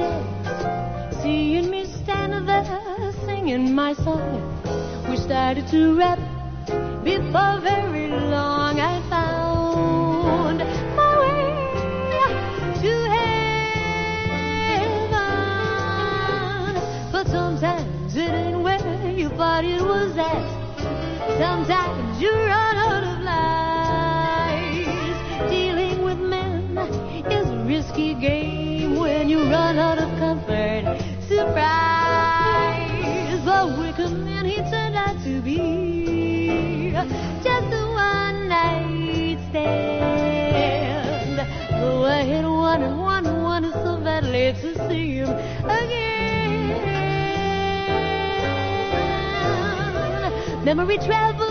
chance, seeing me stand there singing my song. We started to rap. Before very long I found my way to heaven. But sometimes it ain't where you thought it was at. Sometimes you run out of lies. Dealing with men is a risky game when you run out of comfort. Surprise! The wicked man he turned out to be just a one-night stand. Though I had wanted so badly to see him again. Memory travel.